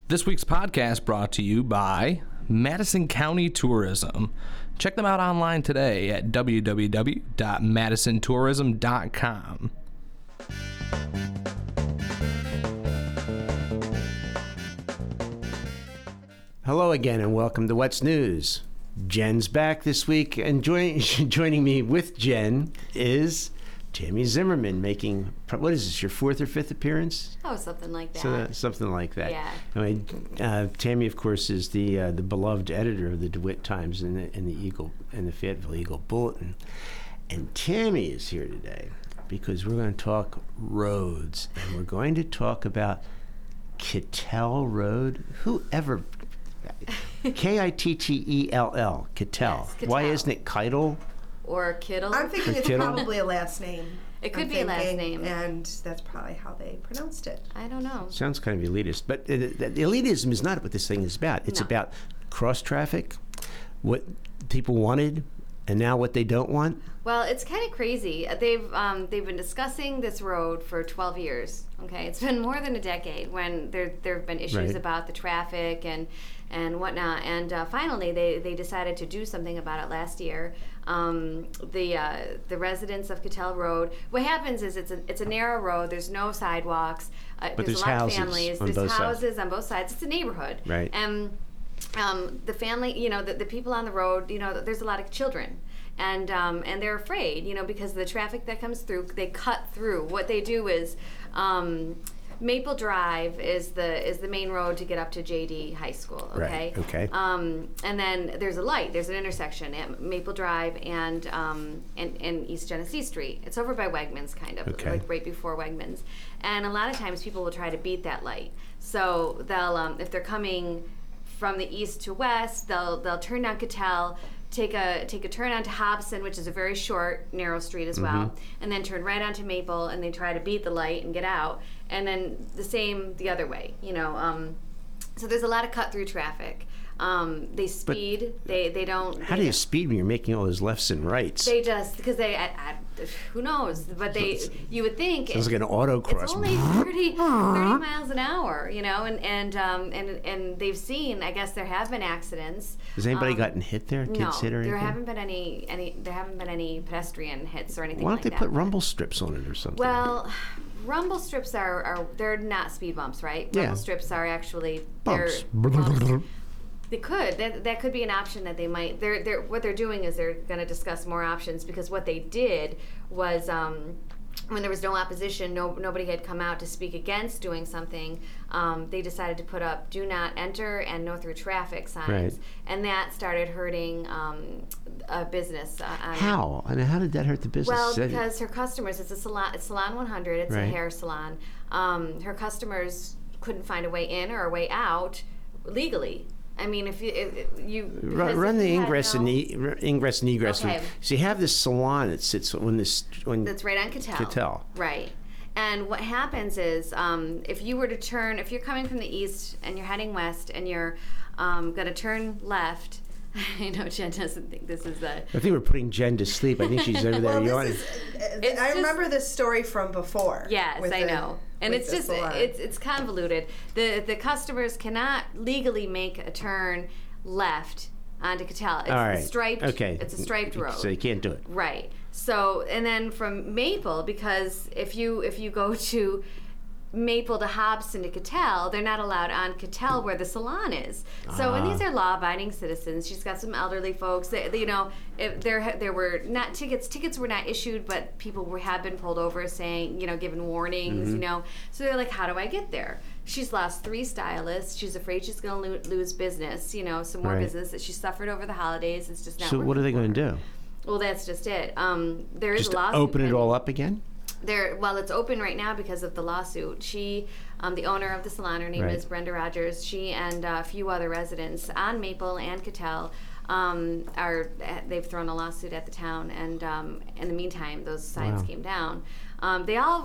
This week's podcast brought to you by Madison County Tourism. Check them out online today at www.madisontourism.com. Hello again and welcome to What's News. Jen's back this week, and joining me with Jen is Tammy Zimmerman, making, what is this, your fourth or fifth appearance? Oh, something like that. So, something like that. Yeah. I mean, Tammy, of course, is the beloved editor of the DeWitt Times and the Fayetteville Eagle Bulletin. And Tammy is here today because we're going to talk roads, and we're going to talk about Kittel Road. Whoever, Kittell, Kittel. Yes, Kittel. Why isn't it Keitel? Or Kittle. I'm thinking it's Kittle? probably a last name. It could be a last name. And that's probably how they pronounced it. I don't know. Sounds kind of elitist, but the elitism is not what this thing is about. It's No. about cross traffic, what people wanted, and now what they don't want. Well, it's kind of crazy. They've been discussing this road for 12 years. Okay, it's been more than a decade when there have been issues Right. about the traffic and whatnot. And finally, they decided to do something about it last year. The residents of Kittel Road. What happens is it's a narrow road. There's no sidewalks. There's a lot houses of families. on There's both sides. houses on both sides. It's a neighborhood. Right. And the family, the people on the road, there's a lot of children. And they're afraid, because of the traffic that comes through. They cut through. What they do is Maple Drive is the main road to get up to JD High School. Okay. Right, okay. And then there's a light. There's an intersection at Maple Drive and East Genesee Street. It's over by Wegmans, kind of, Okay. like right before Wegmans. And a lot of times people will try to beat that light. So they'll if they're coming from the east to west, they'll turn down Kittel, take a turn onto Hobson, which is a very short, narrow street as well, and then turn right onto Maple, and they try to beat the light and get out, and then the same the other way, So there's a lot of cut-through traffic. They speed. They don't. How do you speed when you're making all those lefts and rights? They just because who knows? But you would think Sounds like an autocross. it's only 30 miles an hour, and they've seen. I guess there have been accidents. Has anybody gotten hit there? No, Kids hit or anything? there haven't been any pedestrian hits or anything. Why don't like they that. put rumble strips on it or something? Well, rumble strips are they're not speed bumps, right? Yeah. Rumble strips are actually Bumps. bumps. They could. That could be an option that they might. What they're doing is they're going to discuss more options, because what they did was when there was no opposition, nobody had come out to speak against doing something. They decided to put up "Do Not Enter" and "No Through Traffic" signs, Right. and that started hurting a business. How? I mean, how did that hurt the business? Well, Is that- because her customers, it's a salon, it's Salon 100, it's Right. a hair salon. Her customers couldn't find a way in or a way out legally. I mean, if you Run the ingress and egress. Okay. So you have this salon that sits on this. that's right on Kittel. Kittel. Right. And what happens is, if you're coming from the east and you're heading west and you're going to turn left. I know Jen doesn't think this is I think we're putting Jen to sleep. I think she's over there yawning. I remember this story from before. Yes, I know. And it's just salon. it's convoluted. The customers cannot legally make a turn left onto Kittel. It's All right. striped. Okay. It's a striped road. So you can't do it. Right. So, and then from Maple, because if you go to Maple to Hobson to Kittel, they're not allowed on Kittel where the salon is. So, and these are law-abiding citizens. She's got some elderly folks. There were not tickets. Tickets were not issued, but people have been pulled over saying, given warnings. So they're like, how do I get there? She's lost 3 stylists. She's afraid she's going to lose business. Some more Right. business that she suffered over the holidays. It's just not. So what are they going to do? Well, that's just it. There is Just a lawsuit. open it pending. all up again? It's open right now because of the lawsuit. She, the owner of the salon, her name Right. is Brenda Rogers. She and a few other residents on Maple and Kittel they've thrown a lawsuit at the town, and in the meantime, those signs Wow. came down. They all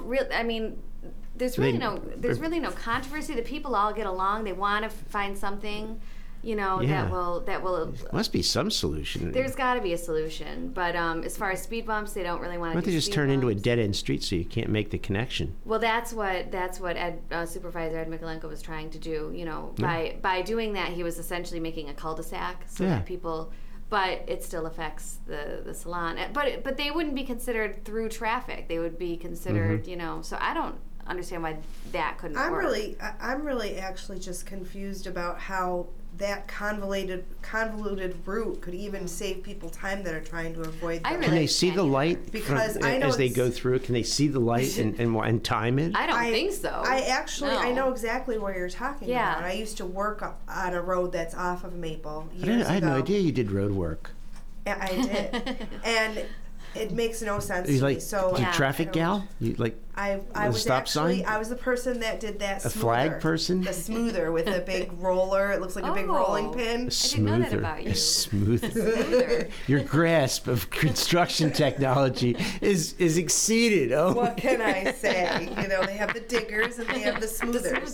there's really no controversy. The people all get along. They want to find something. Yeah. that will. Must be some solution. There's got to be a solution, but as far as speed bumps, they don't really want to. Why don't they just turn into a dead end street so you can't make the connection? Well, that's what Supervisor Ed Mikulenko was trying to do. By doing that, he was essentially making a cul-de-sac so that people. But it still affects the salon. But they wouldn't be considered through traffic. They would be considered, So I don't understand why that couldn't work. I'm really actually just confused about how that convoluted route could even save people time that are trying to avoid that. Can they see the light because I know as they go through? Can they see the light and time it? I don't think so. I know exactly where you're talking Yeah. about. I used to work on a road that's off of Maple I years had no ago. idea you did road work. Yeah, I did. And it makes no sense You to me. like So you traffic gal? You like I the was stop actually sign? I was the person that did that A flag person? The smoother with a big roller. It looks like a big rolling pin. didn't know that about you. Smoother. Smoother. Your grasp of construction technology is exceeded. Oh, What can I say? They have the diggers and they have the smoothers.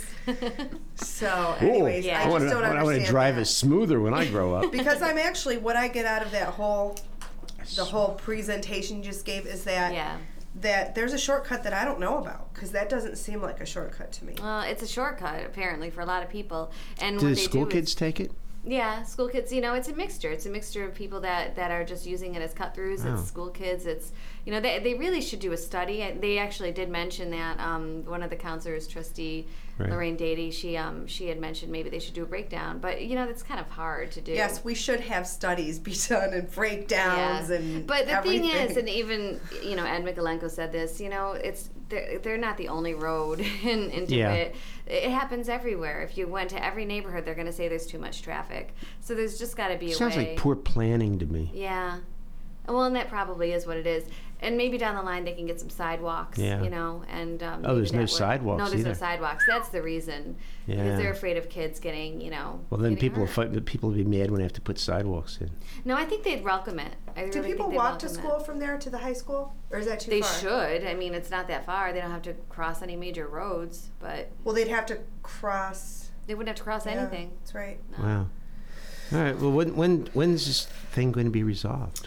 So, anyways, Yeah. I just don't understand I want to drive that. a smoother when I grow up. Because I'm actually what I get out of the whole presentation you just gave is that that there's a shortcut that I don't know about because that doesn't seem like a shortcut to me. Well, it's a shortcut apparently for a lot of people. And Do what the they school do kids is, take it? Yeah, school kids. It's a mixture. It's a mixture of people that are just using it as cut throughs. Oh. It's school kids. It's they really should do a study. They actually did mention that one of the counselors, Trustee Right. Lorraine Dady, she had mentioned maybe they should do a breakdown. But that's kind of hard to do. Yes, we should have studies be done and breakdowns and But the everything. thing is, and even Ed Mikulenko said this. It's they're not the only road in DeWitt. It happens everywhere. If you went to every neighborhood, they're going to say there's too much traffic. So there's just got to be a way. Sounds like poor planning to me. Yeah. Well, and that probably is what it is. And maybe down the line they can get some sidewalks, Yeah. and there's no sidewalks No, there's either. no sidewalks. That's the reason. Yeah. Because they're afraid of kids getting, Well, then getting people will hurt. people will be mad when they have to put sidewalks in. No, I think they'd welcome it. I Do really people think they'd walk to welcome school it. from there to the high school, or is that too They far? should. I mean, it's not that far. They don't have to cross any major roads, but Well, they'd have to cross. they wouldn't have to cross Yeah, anything. that's right. Wow. All right. Well, when's this thing going to be resolved?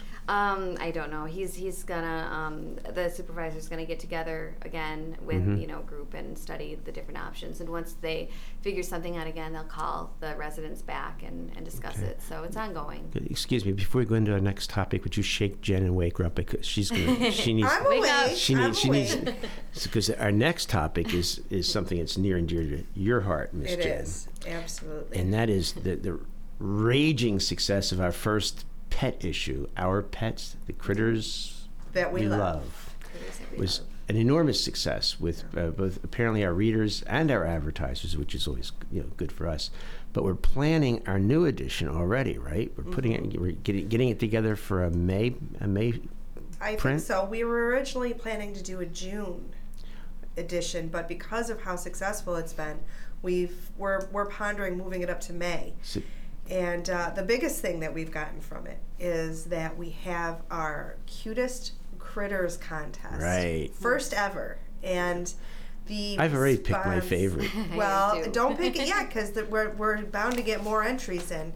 I don't know. He's gonna the supervisor's gonna get together again with group and study the different options. And once they figure something out again, they'll call the residents back and discuss it. So it's ongoing. Excuse me. Before we go into our next topic, would you shake Jen and wake her up because she needs. I'm Wake awake. up. She I'm needs. She awake. needs. Because our next topic is something that's near and dear to your heart, Miss It Jen. is absolutely. And that is the raging success of our first pet issue, Our Pets, the critters That we love. was an enormous success with both apparently our readers and our advertisers, which is always good for us. But we're planning our new edition already, right? We're putting it, we're getting it together for a May I think print? so. We were originally planning to do a June edition, but because of how successful it's been, we're pondering moving it up to May. So, And the biggest thing that we've gotten from it is that we have our cutest critters contest. Right. First ever. And the I've already picked my response- favorite. Well, I do. don't pick it yet because we're bound to get more entries in.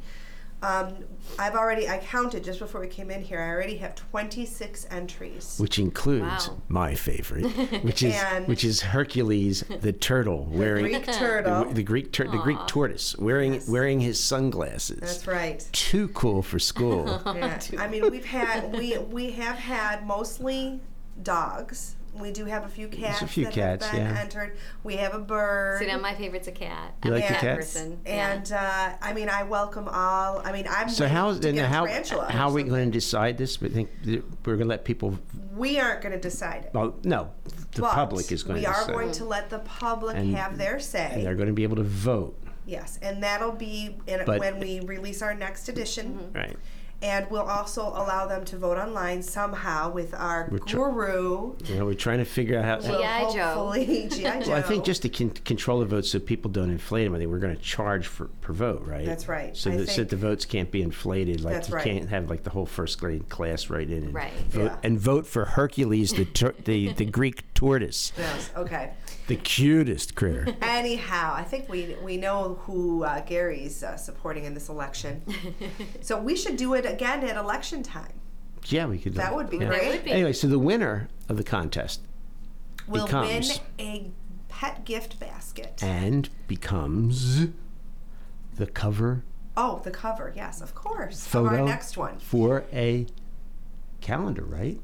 I counted just before we came in here. I already have 26 entries. Which includes Wow. my favorite, which And- is Hercules the turtle wearing Greek turtle. the Greek tortoise wearing his sunglasses. That's right. Too cool for school. Yeah. I mean, we have had mostly dogs. We do have a few cats few that cats, have been yeah. entered. We have a bird. See, now my favorite's a cat. You I'm like a the cat cat? person. And I mean, I welcome all. I mean, I'm So waiting to get a tarantula. how are we going to decide this? We think that we're going to let people. We aren't going to decide it. Well, no, the But public is going we to are decide, going to let the public And- have their and say. they're going to be able to vote. Yes, and that'll be But- when we release our next edition. Right. And we'll also allow them to vote online somehow with our guru. We're trying to figure out how. G.I. Joe. Hopefully, G.I. Joe. Well, I think just to control the votes so people don't inflate them, I think we're going to charge per vote, right? That's right. So that the votes can't be inflated. Like That's you right. can't have like the whole first grade class write in and Right. vote and vote for Hercules, the Greek tortoise, Yes, okay. the cutest critter. Anyhow, I think we know who Gary's supporting in this election. So we should do it again at election time. Yeah, we could. That would be yeah. great. That would be. Anyway, so the winner of the contest We'll win becomes a pet gift basket. and becomes the cover Oh, the cover, yes, of course. photo Of our next one. for a calendar, right?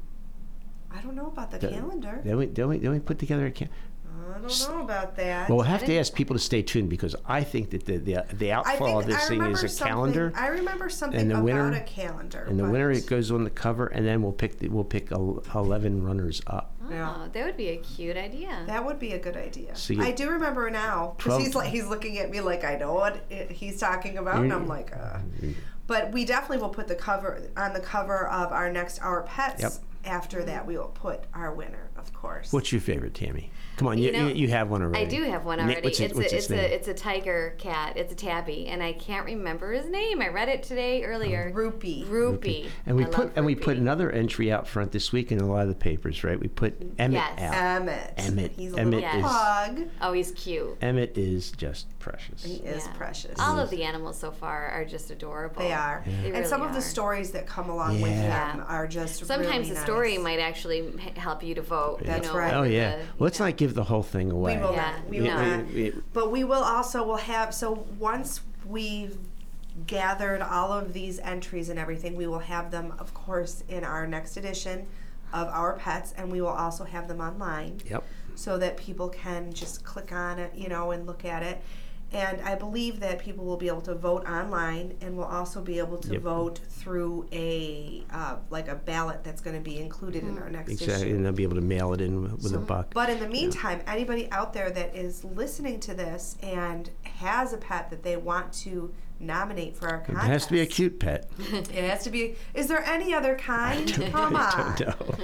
I don't know about the calendar. Don't we put together a calendar? I don't know about that. Well, we'll have to ask people to stay tuned because I think that the outfall of this thing is a calendar. I remember something and the about winner- a calendar. And the but- winner, it goes on the cover, and then we'll pick 11 runners up. Yeah. Oh, that would be a cute idea. That would be a good idea. So you- I do remember now because 12 he's looking at me like I know what he's talking about, and I'm like, But we definitely will put the cover on the cover of our next Our Pets. Yep. After that, we will put our winner, of course. What's your favorite, Tammy? Come on, You know, you have one already. I do have one Na- already. what's its name? It's a tiger cat. It's a tabby, and I can't remember his name. I read it today earlier. Rupee. Rupee. And we I put love we Rupee. put another entry out front this week in a lot of the papers, right? We put Emmett Yes. out. Emmett. Emmett. He's a Emmett little is- pug. Oh, he's cute. Emmett is just precious. He is Yeah. precious. All of the animals so far are just adorable. They are. They And really some of are. the stories that come along with Yeah. them are just Sometimes really the nice. story might actually help you to vote. That's you know, right. Oh over yeah. the- Well, let's not give the whole thing away. We will Yeah. not. We will not. we- But we will also will have so once we've gathered all of these entries and everything, we will have them, of course, in our next edition of Our Pets, and we will also have them online Yep. so that people can just click on it, and look at it. And I believe that people will be able to vote online, and will also be able to Yep. vote through a like a ballot that's going to be included in our next Exactly, issue. and they'll be able to mail it in with a buck. But in the meantime, anybody out there that is listening to this and has a pet that they want to nominate for our It contest, has to be a cute pet. It has to be. Is there any other kind? Come on. I don't know.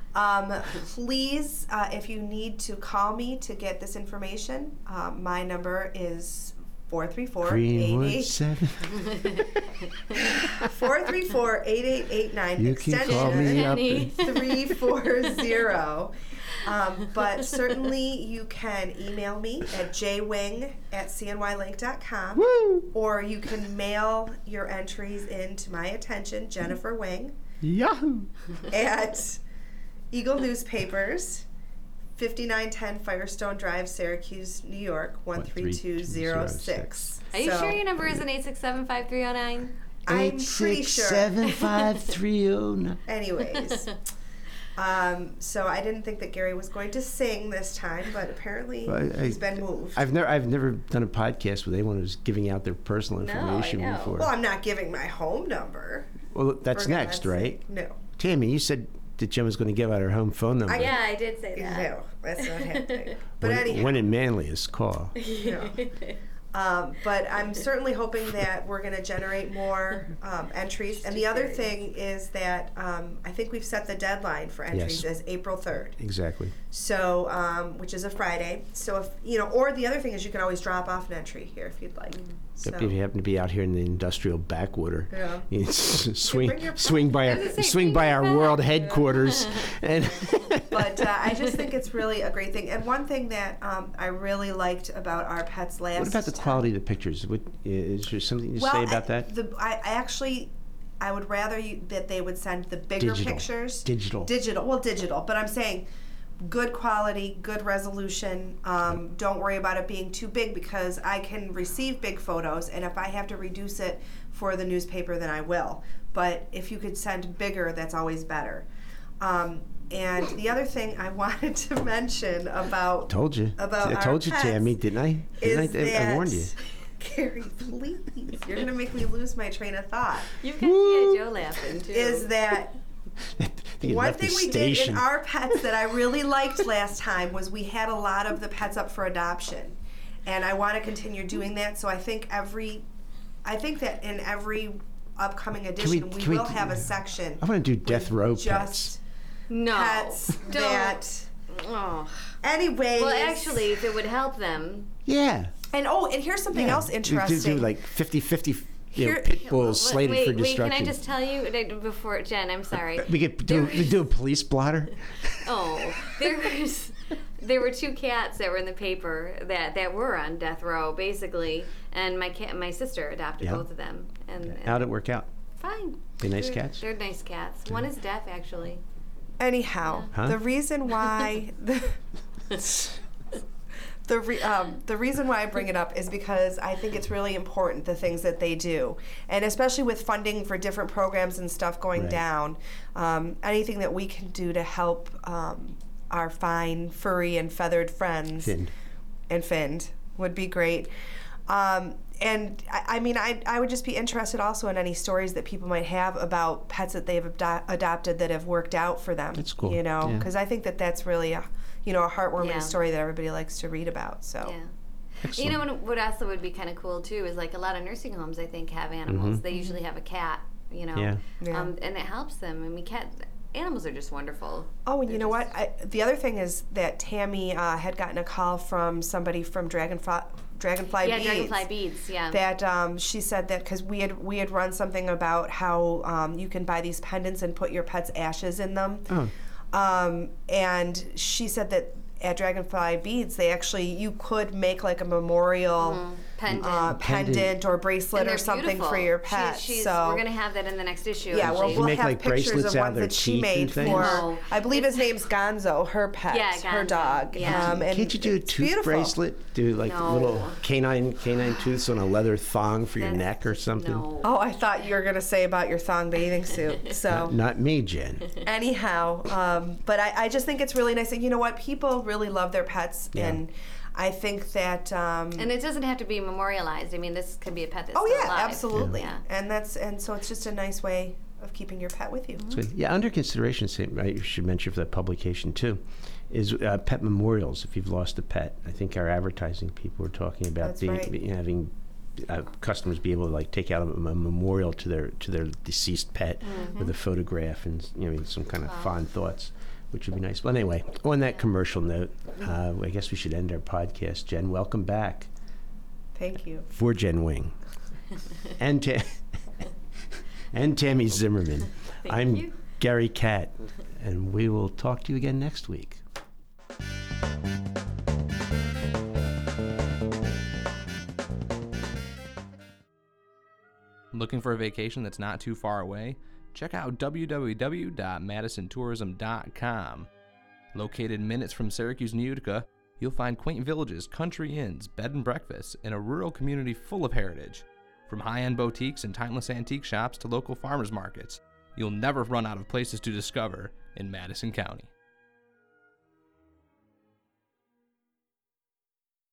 Please, if you need to call me to get this information, my number is 434-8889. Greenwood 7. 434-8889. You can call me up. Penny. 340. But certainly you can email me at jwing@cnylink.com. Woo! Or you can mail your entries into my attention, Jennifer Wing, Yahoo! at Eagle Newspapers, 5910 Firestone Drive, Syracuse, New York, 13206. Are you sure your number isn't 867-5309? I'm pretty sure. 8675309. Anyways. So I didn't think that Gary was going to sing this time, but apparently he's been moved. I've never done a podcast with anyone who's giving out their personal No, I information know. before. Well, I'm not giving my home number. Well, that's for next, God's right? sake. No. Tammy, you said that Jen was going to give out her home phone number. Yeah, I did say that. No, that's not happening. But when, anyhow. when in manliest call. Yeah. But I'm certainly hoping that we're going to generate more entries. And the other thing is that I think we've set the deadline for entries Yes. as April 3rd. Exactly. So, which is a Friday. So if, or the other thing is you can always drop off an entry here if you'd like. So. If you happen to be out here in the industrial backwater, Yeah. you bring your swing by I was gonna say, swing bring by your our pet. world headquarters, and But I just think it's really a great thing. And one thing that I really liked about Our Pets last what about the quality of the pictures? Is there something to say about that? I would rather that they would send the bigger Digital. pictures. Digital. Well, digital. But I'm saying good quality, good resolution. Don't worry about it being too big because I can receive big photos, and if I have to reduce it for the newspaper, then I will. But if you could send bigger, that's always better. And the other thing I wanted to mention about Told you. about I Our told you, Pets Tammy, didn't I? is I warned you. that- Gary, please, you're gonna make me lose my train of thought. You've got G.I. Joe laughing, too. Is that You one left the thing we did station. in Our Pets that I really liked last time was we had a lot of the pets up for adoption, and I want to continue doing that. So I think that in every upcoming edition, we will have a section. I want to do death row pets. Just No. pets Don't. that. Oh. Anyways. Well, actually, if it would help them. Yeah. And here's something else Do interesting. like 50-50 Here- pit bulls slated for Wait, destruction. can I just tell you before, Jen, I'm sorry. We could do a police blotter. Oh, there were 2 cats that were in the paper that were on death row, basically, and my sister adopted Yeah. both of them, and How'd it work out? fine. They nice They're- cats? They're nice cats. One is deaf, actually. Anyhow, Huh? the reason why the reason why I bring it up is because I think it's really important, the things that they do, and especially with funding for different programs and stuff going Right. down, anything that we can do to help our fine furry and feathered friends finned would be great. And I mean, I would just be interested also in any stories that people might have about pets that they've adopted that have worked out for them. That's cool. You know, Yeah. because I think that that's really a heartwarming Yeah. story that everybody likes to read about. So. Yeah. Excellent. You know what also would be kind of cool too is like a lot of nursing homes I think have animals. They usually have a cat, you know, Yeah. Yeah. And it helps them. I mean, animals are just wonderful. Oh, and you know what? The other thing is that Tammy had gotten a call from somebody from Dragonfly Yeah, Beads. dragonfly beads. Yeah. That she said that because we had run something about how you can buy these pendants and put your pet's ashes in them. And she said that at Dragonfly Beads, you could make like a memorial pendant or bracelet And or they're something beautiful. for your pet. So we're gonna have that in the next issue. Yeah, actually. we'll make, have like, pictures bracelets of out of ones their that she teeth made and things? for. No. I believe his name's Gonzo, her pet, Yeah, her Gonzo. dog. Yeah. And Can't you do a it's tooth beautiful. bracelet? Do like No. little canine tooths on a leather thong for your That's- neck or something? No. Oh, I thought you were gonna say about your thong bathing suit. So Not me, Jen. anyhow, but I just think it's really nice. And you know what? People really love their pets, Yeah. and I think that. And it doesn't have to be memorialized. I mean, this could be a pet that's Oh still yeah, alive. absolutely. Yeah. And so it's just a nice way of keeping your pet with you. So, yeah, under consideration, right, you should mention for that publication too, is pet memorials. If you've lost a pet, I think our advertising people were talking about That's right. having customers be able to like take out a memorial to their deceased pet with a photograph and some kind of fond thoughts, which would be nice. But anyway, on that commercial note, I guess we should end our podcast. Jen, welcome back Thank you. for Jen Wing and and Tammy Zimmerman. I'm you. Gary Catt, and we will talk to you again next week. Looking for a vacation that's not too far away? Check out www.madisontourism.com. Located minutes from Syracuse and Utica, you'll find quaint villages, country inns, bed and breakfasts, and a rural community full of heritage. From high-end boutiques and timeless antique shops to local farmers markets, you'll never run out of places to discover in Madison County.